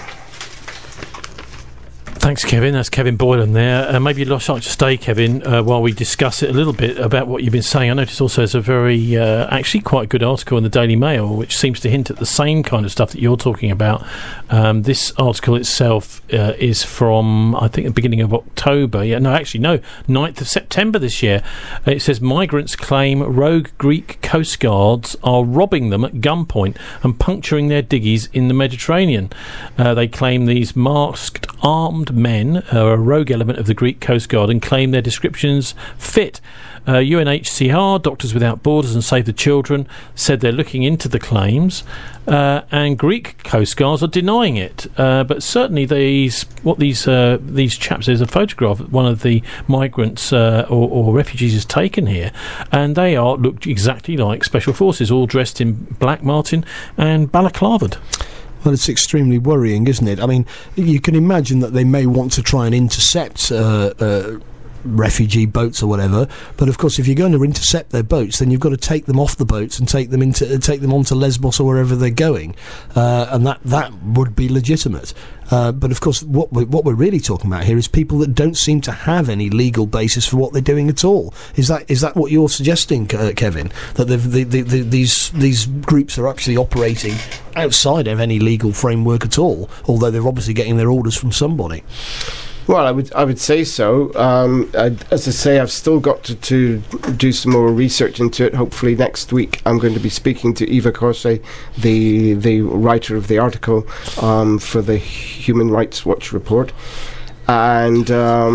Thanks, Kevin. That's Kevin Boylan there. Maybe you'd like to stay, Kevin, while we discuss it a little bit about what you've been saying. I noticed also there's a very, actually quite good article in the Daily Mail, which seems to hint at the same kind of stuff that you're talking about. This article itself is from, I think, the beginning of October. 9th of September this year. It says, migrants claim rogue Greek coast guards are robbing them at gunpoint and puncturing their diggies in the Mediterranean. They claim these masked, armed men are a rogue element of the Greek Coast Guard and claim their descriptions fit. UNHCR, Doctors Without Borders and Save the Children said they're looking into the claims, and Greek Coast Guards are denying it. But certainly these chaps, there's a photograph that one of the migrants or refugees has taken here, and they look exactly like Special Forces, all dressed in black martin and balaclavaed. Well, it's extremely worrying, isn't it? I mean, you can imagine that they may want to try and intercept refugee boats or whatever, but of course if you're going to intercept their boats, then you've got to take them off the boats and take them onto Lesbos or wherever they're going, and that would be legitimate. But of course what we're really talking about here is people that don't seem to have any legal basis for what they're doing at all. Is that what you're suggesting, Kevin, that these groups are actually operating outside of any legal framework at all, although they're obviously getting their orders from somebody? Well, I would say so. As I say, I've still got to do some more research into it. Hopefully next week I'm going to be speaking to Eva Corse, the writer of the article for the Human Rights Watch report, and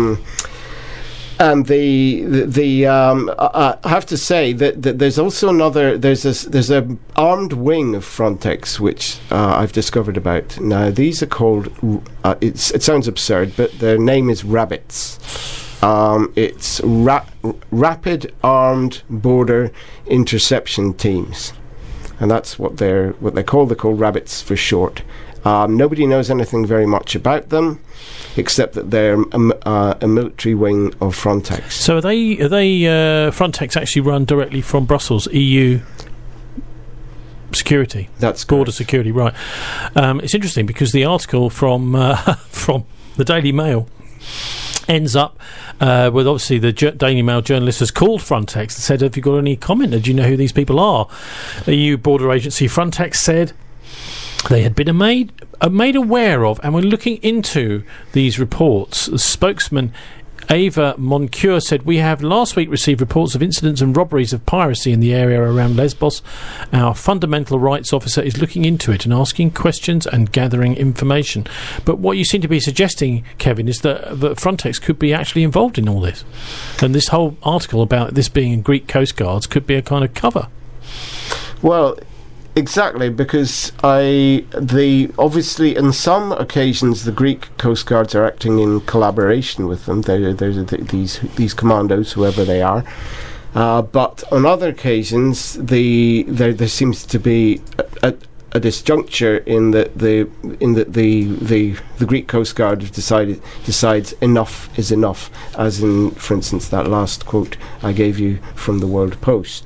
I have to say that there's also there's a armed wing of Frontex which I've discovered about. Now these are called it sounds absurd, but their name is Rabbits. It's Rapid Armed Border Interception Teams, and that's what they're called. They're called Rabbits for short. Nobody knows anything very much about them, except that they're a military wing of Frontex. So are they Frontex actually run directly from Brussels, EU security? That's border correct. Security, right? It's interesting because the article from the Daily Mail ends up with obviously the Daily Mail journalist has called Frontex and said, "Have you got any comment? Do you know who these people are?" The EU border agency Frontex said they had been made aware of and were looking into these reports. The spokesman Ava Moncure said, "We have last week received reports of incidents and robberies of piracy in the area around Lesbos. Our fundamental rights officer is looking into it and asking questions and gathering information." But what you seem to be suggesting, Kevin, is that Frontex could be actually involved in all this. And this whole article about this being in Greek Coast Guards could be a kind of cover. Well, exactly, because obviously in some occasions the Greek Coast Guards are acting in collaboration with them. There's these commandos, whoever they are. But on other occasions, there seems to be at this juncture in that the Greek Coast Guard have decides enough is enough, as in, for instance, that last quote I gave you from the World Post.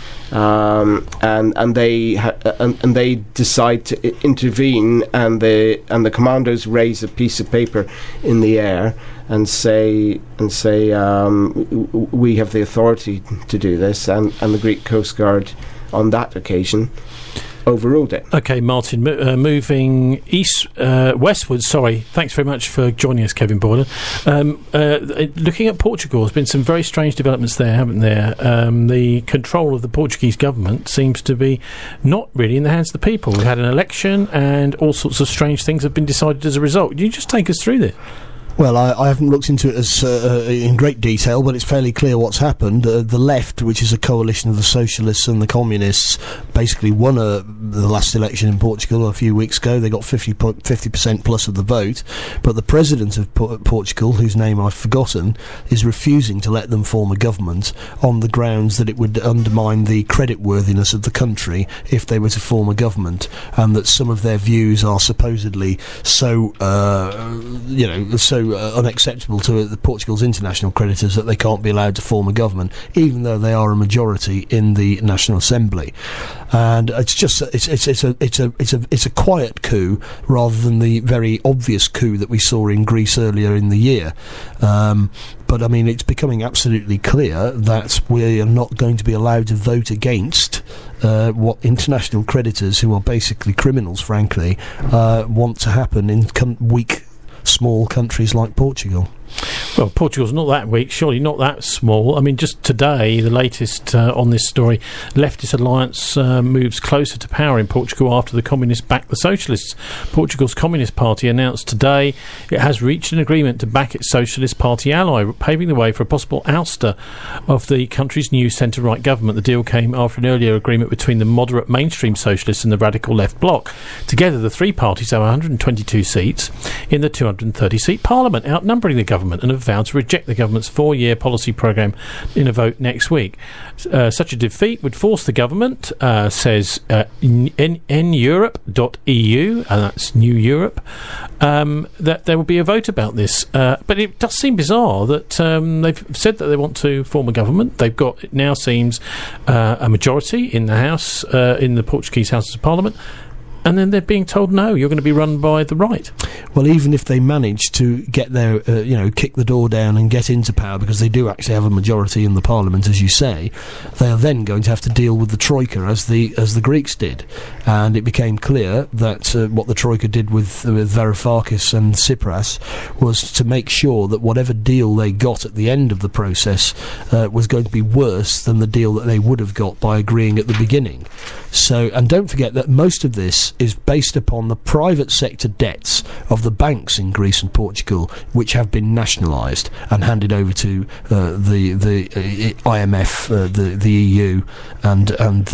And they decide to intervene, and the commandos raise a piece of paper in the air and say we have the authority to do this, and the Greek Coast Guard on that occasion overruled it. Okay, Martin, moving westward. Sorry, thanks very much for joining us, Kevin Boylan. Looking at Portugal, there's been some very strange developments there, haven't there? The control of the Portuguese government seems to be not really in the hands of the people. We've had an election, and all sorts of strange things have been decided as a result. Can you just take us through this? Well, I haven't looked into it as in great detail, but it's fairly clear what's happened. The left, which is a coalition of the socialists and the communists, basically won the last election in Portugal a few weeks ago. They got 50% plus of the vote, but the president of Portugal, whose name I've forgotten, is refusing to let them form a government on the grounds that it would undermine the creditworthiness of the country if they were to form a government, and that some of their views are supposedly so unacceptable to Portugal's international creditors that they can't be allowed to form a government, even though they are a majority in the National Assembly. And it's a quiet coup rather than the very obvious coup that we saw in Greece earlier in the year. But I mean, it's becoming absolutely clear that we are not going to be allowed to vote against what international creditors, who are basically criminals, frankly, want to happen in weak, small countries like Portugal. Well, Portugal's not that weak, surely not that small. I mean, just today, the latest on this story, leftist alliance moves closer to power in Portugal after the communists backed the socialists. Portugal's Communist Party announced today it has reached an agreement to back its Socialist Party ally, paving the way for a possible ouster of the country's new centre-right government. The deal came after an earlier agreement between the moderate mainstream socialists and the radical left bloc. Together, the three parties have 122 seats in the 230-seat parliament, outnumbering the government, and have vowed to reject the government's 4-year policy programme in a vote next week. Such a defeat would force the government, says neurope.eu, and that's New Europe, that there will be a vote about this. But it does seem bizarre that they've said that they want to form a government. They've got, it now seems, a majority in the House, in the Portuguese Houses of Parliament, and then they're being told, no, you're going to be run by the right. Well, even if they manage to get their, kick the door down and get into power, because they do actually have a majority in the parliament, as you say, they are then going to have to deal with the Troika, as the Greeks did. And it became clear that what the Troika did with Varoufakis and Tsipras was to make sure that whatever deal they got at the end of the process was going to be worse than the deal that they would have got by agreeing at the beginning. So, and don't forget that most of this is based upon the private sector debts of the banks in Greece and Portugal, which have been nationalised and handed over to the IMF, the EU, and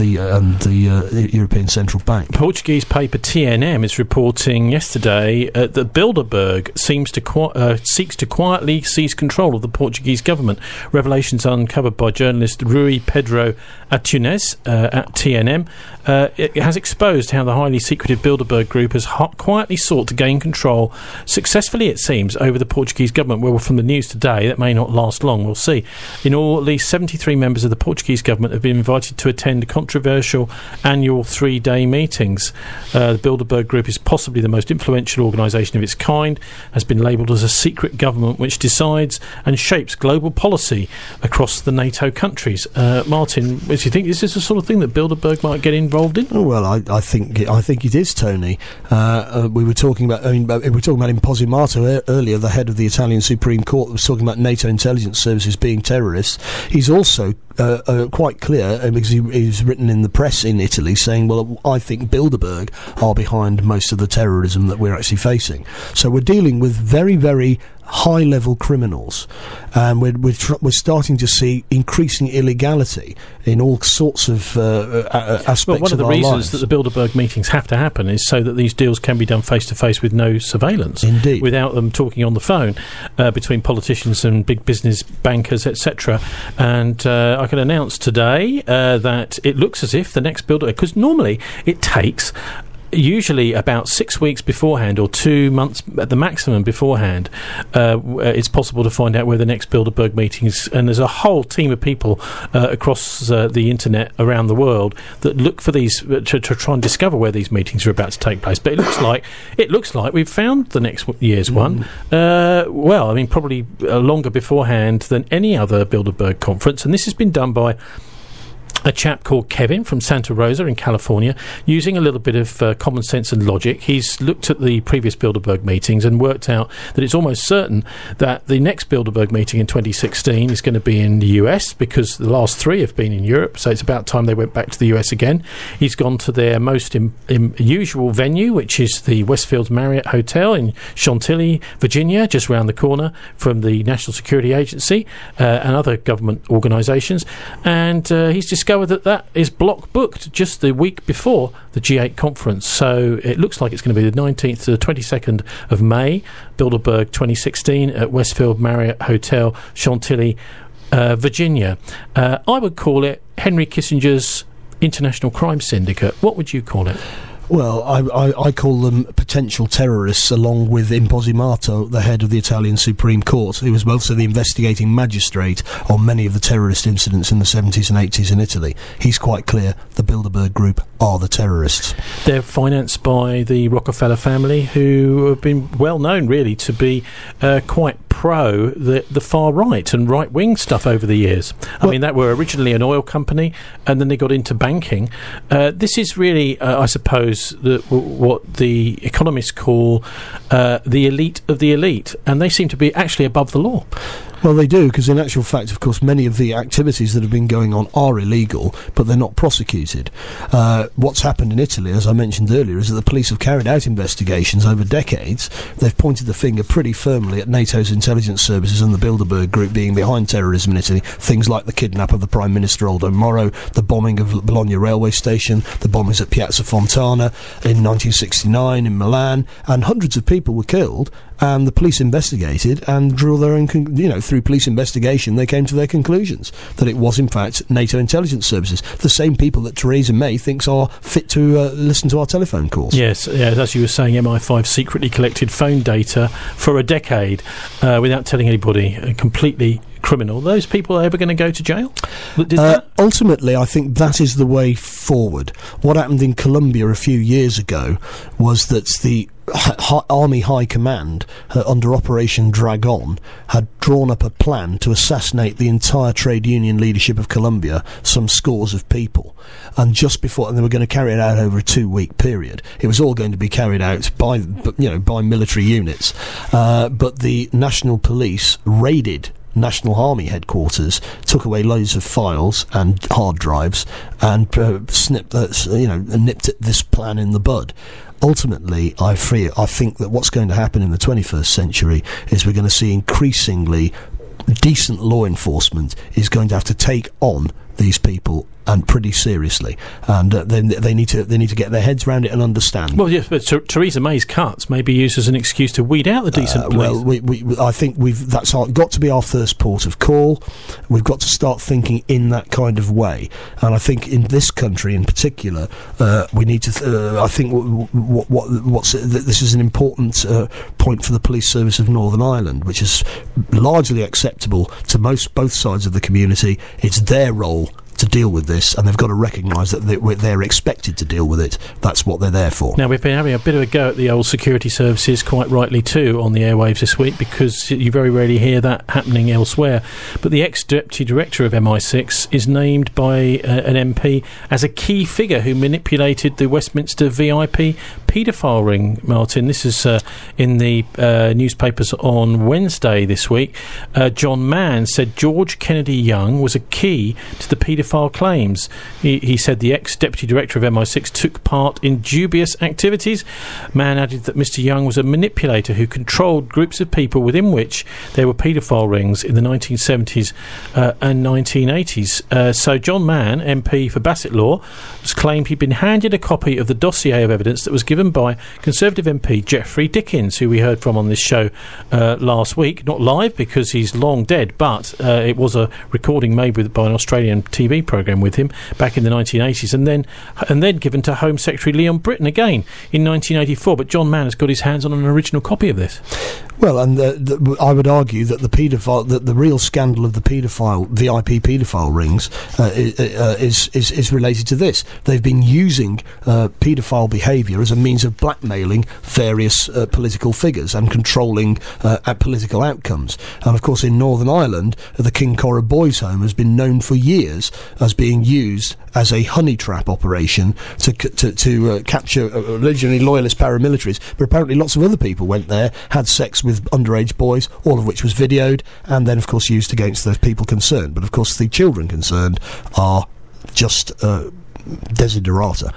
the European Central Bank. Portuguese paper TNM is reporting yesterday that Bilderberg seeks to quietly seize control of the Portuguese government. Revelations uncovered by journalist Rui Pedro Antunes at TNM. It has exposed how the highly secretive Bilderberg group has quietly sought to gain control, successfully it seems, over the Portuguese government. Well, from the news today, that may not last long, we'll see. In all, at least 73 members of the Portuguese government have been invited to attend controversial annual 3-day meetings. The Bilderberg group is possibly the most influential organisation of its kind, has been labelled as a secret government which decides and shapes global policy across the NATO countries. Martin, do you think this is the sort of thing that Bilderberg might get involved in? Oh, well, I think it is, Tony. We were talking about Imposimato earlier, the head of the Italian Supreme Court, was talking about NATO intelligence services being terrorists. He's also quite clear, because he's written in the press in Italy saying, well, I think Bilderberg are behind most of the terrorism that we're actually facing. So we're dealing with very, very high-level criminals, and we're starting to see increasing illegality in all sorts of aspects of our lives. One of the reasons that the Bilderberg meetings have to happen is so that these deals can be done face-to-face with no surveillance. Indeed. Without them talking on the phone between politicians and big business bankers, etc. And I can announce today that it looks as if the next Bilderberg, because normally it takes usually about 6 weeks beforehand, or 2 months at the maximum beforehand, it's possible to find out where the next Bilderberg meeting is. And there's a whole team of people across the internet around the world that look for these to try and discover where these meetings are about to take place. But it looks like we've found the next year's one. Well, I mean, probably longer beforehand than any other Bilderberg conference, and this has been done by a chap called Kevin from Santa Rosa in California, using a little bit of common sense and logic. He's looked at the previous Bilderberg meetings and worked out that it's almost certain that the next Bilderberg meeting in 2016 is going to be in the US, because the last 3 have been in Europe, so it's about time they went back to the US again. He's gone to their most usual venue, which is the Westfield Marriott Hotel in Chantilly, Virginia, just round the corner from the National Security Agency and other government organisations, and he's discovered that is block booked just the week before the G8 conference. So it looks like it's going to be the 19th to the 22nd of May, Bilderberg 2016 at Westfield Marriott Hotel, Chantilly, Virginia. I would call it Henry Kissinger's International Crime Syndicate. What would you call it? Well, I call them potential terrorists, along with Imposimato, the head of the Italian Supreme Court, who was also the investigating magistrate on many of the terrorist incidents in the 70s and 80s in Italy. He's quite clear the Bilderberg Group are the terrorists. They're financed by the Rockefeller family, who have been well known, really, to be quite pro the far right and right wing stuff over the years. I mean, that were originally an oil company, and then they got into banking. This is really, I suppose, what the economists call the elite of the elite, and they seem to be actually above the law. Well, they do, because in actual fact, of course, many of the activities that have been going on are illegal, but they're not prosecuted. What's happened in Italy, as I mentioned earlier, is that the police have carried out investigations over decades. They've pointed the finger pretty firmly at NATO's intelligence services and the Bilderberg Group being behind terrorism in Italy. Things like the kidnap of the Prime Minister Aldo Moro, the bombing of Bologna railway station, the bombings at Piazza Fontana in 1969 in Milan, and hundreds of people were killed. And the police investigated and drew their own, through police investigation, they came to their conclusions that it was, in fact, NATO intelligence services. The same people that Theresa May thinks are fit to listen to our telephone calls. Yes, as you were saying, MI5 secretly collected phone data for a decade without telling anybody, completely criminal. Those people are ever going to go to jail? Ultimately, I think that is the way forward. What happened in Colombia a few years ago was that the Army High Command, under Operation Dragon, had drawn up a plan to assassinate the entire trade union leadership of Colombia, some scores of people. And just before, and they were going to carry it out over a 2-week period. It was all going to be carried out by military units. But the National Police raided National Army headquarters, took away loads of files and hard drives, and nipped this plan in the bud. Ultimately, I think that what's going to happen in the 21st century is we're going to see increasingly decent law enforcement is going to have to take on these people, and pretty seriously, and they need to get their heads around it and understand. Well, yes, but Theresa May's cuts may be used as an excuse to weed out the decent police. Well, I think that's got to be our first port of call. We've got to start thinking in that kind of way, and I think in this country in particular, we need to. I think this is an important point for the police service of Northern Ireland, which is largely acceptable to both sides of the community. It's their role to deal with this, and they've got to recognise that they're expected to deal with it. That's what they're there for. Now, we've been having a bit of a go at the old security services, quite rightly too, on the airwaves this week, because you very rarely hear that happening elsewhere. But the ex-deputy director of MI6 is named by an MP as a key figure who manipulated the Westminster VIP paedophile ring, Martin. This is in the newspapers on Wednesday this week. John Mann said George Kennedy Young was a key to the paedophile claims. He said the ex-deputy director of MI6 took part in dubious activities. Mann added that Mr. Young was a manipulator who controlled groups of people within which there were paedophile rings in the 1970s and 1980s. So John Mann, MP for Bassetlaw, has claimed he'd been handed a copy of the dossier of evidence that was given by Conservative MP Geoffrey Dickens, who we heard from on this show last week. Not live, because he's long dead, but it was a recording made by an Australian TV TV programme with him back in the 1980s, and then given to Home Secretary Leon Britton again in 1984. But John Mann has got his hands on an original copy of this. Well, and I would argue that the real scandal of the VIP paedophile rings is related to this. They've been using paedophile behaviour as a means of blackmailing various political figures and controlling political outcomes. And of course, in Northern Ireland, the Kincora Boys' Home has been known for years as being used as a honey trap operation to capture originally loyalist paramilitaries. But apparently, lots of other people went there, had sex with underage boys, all of which was videoed, and then, of course, used against the people concerned. But of course, the children concerned are just desiderata.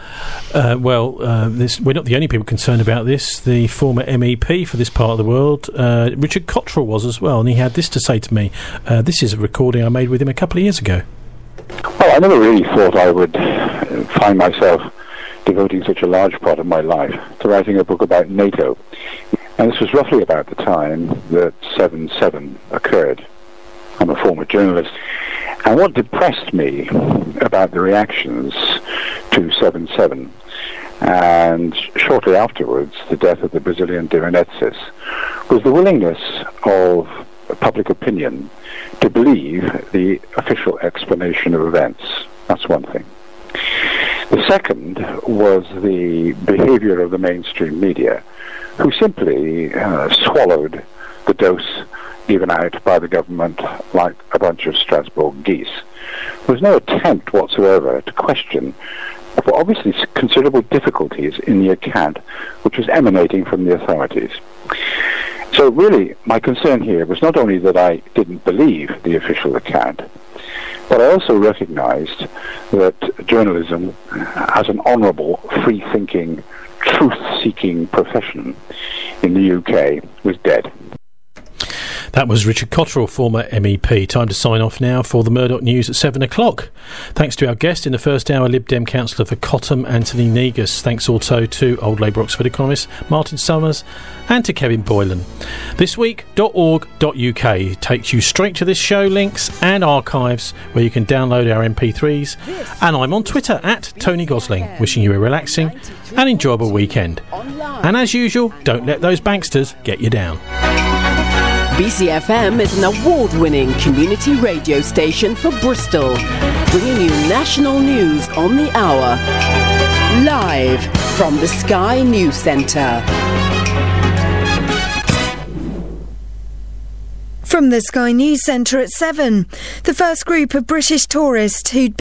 We're not the only people concerned about this. The former MEP for this part of the world, Richard Cottrell, was as well, and he had this to say to me. This is a recording I made with him a couple of years ago. Well, I never really thought I would find myself devoting such a large part of my life to writing a book about NATO. And this was roughly about the time that 7/7 occurred. I'm a former journalist. And what depressed me about the reactions to 7/7, and shortly afterwards the death of the Brazilian de Menezes, was the willingness of public opinion to believe the official explanation of events. That's one thing. The second was the behavior of the mainstream media, who simply swallowed the dose given out by the government like a bunch of Strasbourg geese. There was no attempt whatsoever to question for obviously considerable difficulties in the account which was emanating from the authorities. So really, my concern here was not only that I didn't believe the official account, but I also recognised that journalism, as an honourable, free-thinking, truth-seeking profession in the UK, was dead. That was Richard Cottrell, former MEP. Time to sign off now for the Murdoch News at 7 o'clock. Thanks to our guest in the first hour, Lib Dem councillor for Cottam, Anthony Negus. Thanks also to Old Labour Oxford economist Martin Summers and to Kevin Boylan. Thisweek.org.uk takes you straight to this show, links and archives where you can download our MP3s. And I'm on Twitter at Tony Gosling, wishing you a relaxing and enjoyable weekend. And as usual, don't let those banksters get you down. BCFM is an award-winning community radio station for Bristol, bringing you national news on the hour. Live from the Sky News Centre. From the Sky News Centre at 7, the first group of British tourists who'd